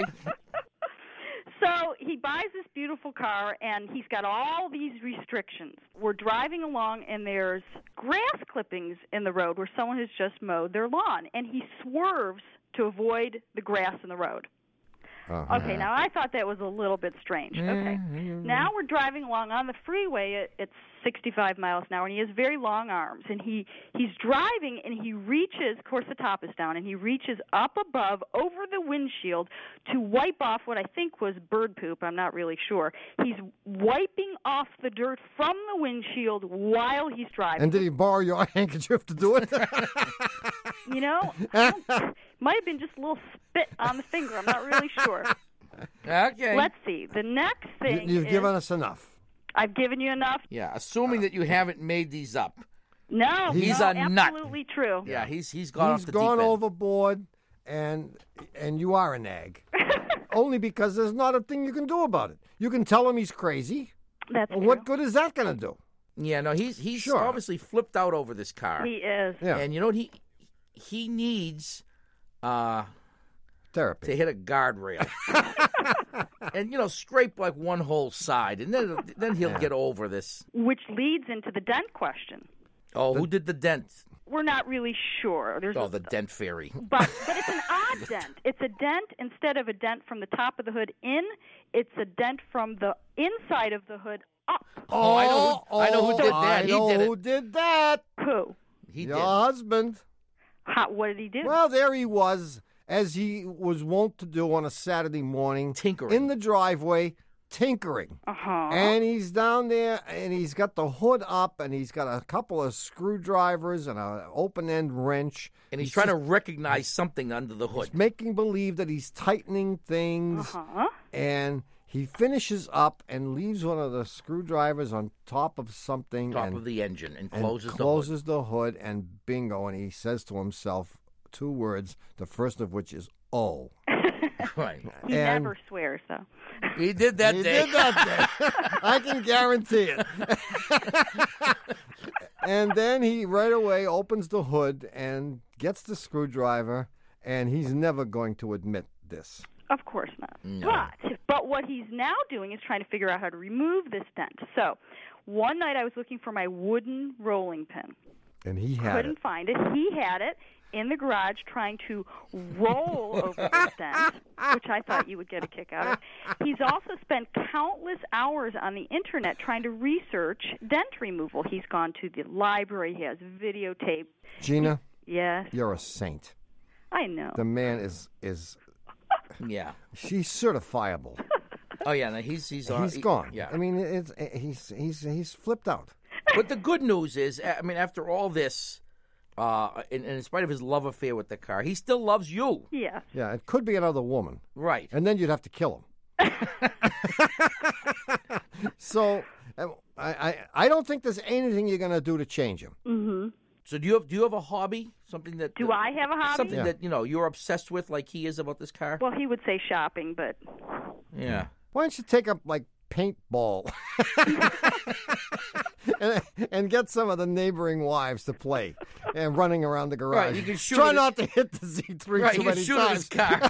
So he buys this beautiful car, and he's got all these restrictions. We're driving along, and there's grass clippings in the road where someone has just mowed their lawn, and he swerves to avoid the grass in the road. Uh-huh. Okay, now I thought that was a little bit strange. Okay. Now we're driving along on the freeway at, at sixty-five miles an hour, and he has very long arms. And he, he's driving, and he reaches, of course the top is down, and he reaches up above over the windshield to wipe off what I think was bird poop. I'm not really sure. He's wiping off the dirt from the windshield while he's driving. And did he borrow your handkerchief to do it? You know, I don't- might have been just a little spit on the finger. I'm not really sure. Okay. Let's see. The next You- thing You've is, given us enough. I've given you enough. Yeah, assuming that you haven't made these up. No, He's no, a nut. absolutely true. Yeah, he's he's gone He's off the gone deep end. overboard, and and you are a nag. Only because there's not a thing you can do about it. You can tell him he's crazy. That's Well, true. what good is that going to do? Yeah, no, he's he's Sure. obviously flipped out over this car. He is. Yeah. And you know what he he needs uh Therapy. to hit a guardrail. And you know, scrape like one whole side, and then then he'll Yeah. get over this. Which leads into the dent question. Oh, who did the dent? We're not really sure. There's Oh, a, the dent fairy. but but it's an odd dent. It's a dent instead of a dent from the top of the hood in. It's a dent from the inside of the hood up. Oh, I know who- I know who did that. I He know did it. who did that. Who? He Your did. husband. How, what did he do? Well, there he was, as he was wont to do on a Saturday morning, Tinkering. in the driveway, tinkering. Uh-huh. And he's down there, and he's got the hood up, and he's got a couple of screwdrivers and an open-end wrench. And he's trying to recognize something under the hood. making believe that he's tightening things, Uh-huh. and He finishes up and leaves one of the screwdrivers on top of something. Top and, of the engine and and closes, closes the hood. the hood. And bingo, and he says to himself two words, the first of which is, oh. Right. He And- never swears, though. He did that He day. did that day. I can guarantee it. And then he right away opens the hood and gets the screwdriver, and he's never going to admit this. Of course not. No. But but what he's now doing is trying to figure out how to remove this dent. So one night I was looking for my wooden rolling pin. And he had Couldn't it. find it. He had it in the garage trying to roll over this dent, which I thought you would get a kick out of. He's also spent countless hours on the internet trying to research dent removal. He's gone to the library. He has videotape. Gina, Yes, you're a saint. I know. The man is is Yeah. she's certifiable. Oh yeah. No, he's he's uh, He's he- gone. Yeah. I mean, it's he's he's he's flipped out. But the good news is, I mean, after all this, uh, in, in spite of his love affair with the car, he still loves you. Yeah. Yeah, it could be another woman. Right. And then you'd have to kill him. So uh, I, I I don't think there's anything you're going to do to change him. Mm-hmm. So do you have do you have a hobby? Something that Do I have a hobby? Something Yeah. that you know you're obsessed with, like he is about this car. Well, he would say shopping, but Yeah. Why don't you take up like paintball and, and get some of the neighboring wives to play and running around the garage. Right, you can shoot Try it- not to hit the Z three Right, too you can many shoot at times. his car.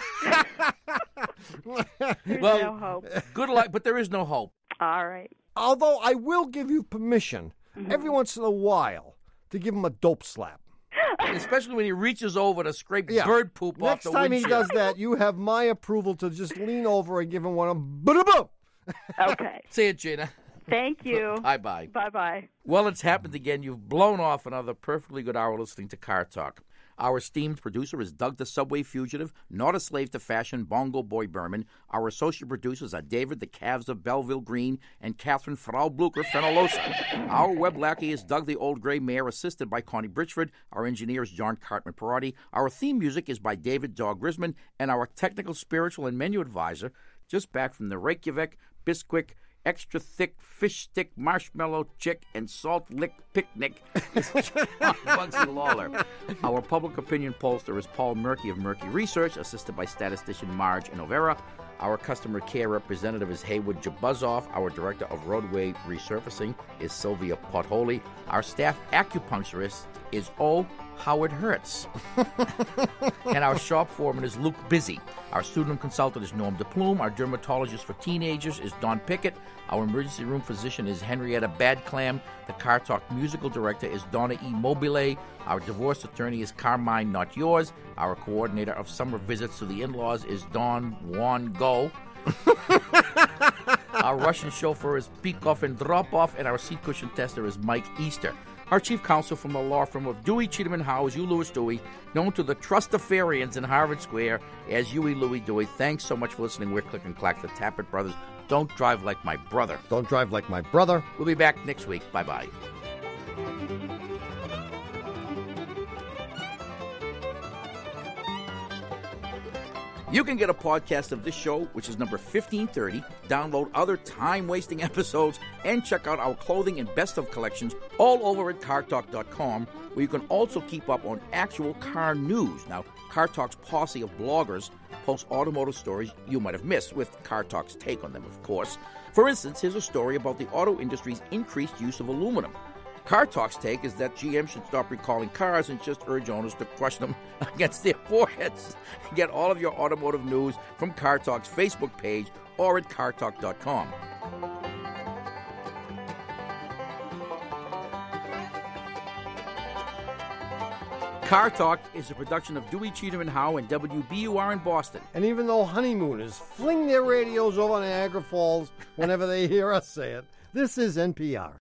there's Well, no hope. Good luck, but there is no hope. All right. Although I will give you permission Mm-hmm. every once in a while to give him a dope slap. Especially when he reaches over to scrape Yeah. bird poop off Next the time he windshield. does that, you have my approval to just lean over and give him one of boom. Okay. See you, Gina. Thank you. Bye bye. Bye bye. Well, it's happened again. You've blown off another perfectly good hour listening to Car Talk. Our esteemed producer is Doug the Subway Fugitive, not a slave to fashion, Bongo Boy Berman. Our associate producers are David the Calves of Belleville Green and Catherine Frau Blucher Fenolosa. Our web lackey is Doug the Old Gray Mare, assisted by Connie Britchford. Our engineer is John Cartman Perotti. Our theme music is by David Dog Grisman. And our technical, spiritual, and menu advisor, just back from the Reykjavik, Bisquick, extra thick fish stick marshmallow chick and salt lick picnic is John Bugsy Lawler. Our public opinion pollster is Paul Murky of Murky Research, assisted by statistician Marge Inovera. Our customer care representative is Haywood Jabuzoff. Our director of roadway resurfacing is Sylvia Potholy. Our staff acupuncturist is O. Howard Hertz. And our shop foreman is Luke Busy. Our student consultant is Norm DePlume. Our dermatologist for teenagers is Don Pickett. Our emergency room physician is Henrietta Badclam. The Car Talk musical director is Donna E. Mobile. Our divorce attorney is Carmine Not Yours. Our coordinator of summer visits to the in-laws is Don Juan Go. Our Russian chauffeur is Peek-Off and Drop-Off, and our seat cushion tester is Mike Easter. Our chief counsel from the law firm of Dewey, Cheatham and Howe is Hugh Lewis Dewey, known to the Trustafarians in Harvard Square as Huey Louie Dewey. Thanks so much for listening. We're Click and Clack, the Tappet Brothers. Don't drive like my brother. Don't drive like my brother. We'll be back next week. Bye-bye. You can get a podcast of this show, which is number fifteen thirty, download other time-wasting episodes, and check out our clothing and best-of collections all over at car talk dot com, where you can also keep up on actual car news. Now, Car Talk's posse of bloggers post automotive stories you might have missed, with Car Talk's take on them, of course. For instance, here's a story about the auto industry's increased use of aluminum. Car Talk's take is that G M should stop recalling cars and just urge owners to crush them against their foreheads. Get all of your automotive news from Car Talk's Facebook page or at car talk dot com. Car Talk is a production of Dewey, Cheatham and Howe and W B U R in Boston. And even though honeymooners fling their radios over Niagara Falls whenever they hear us say it, this is N P R.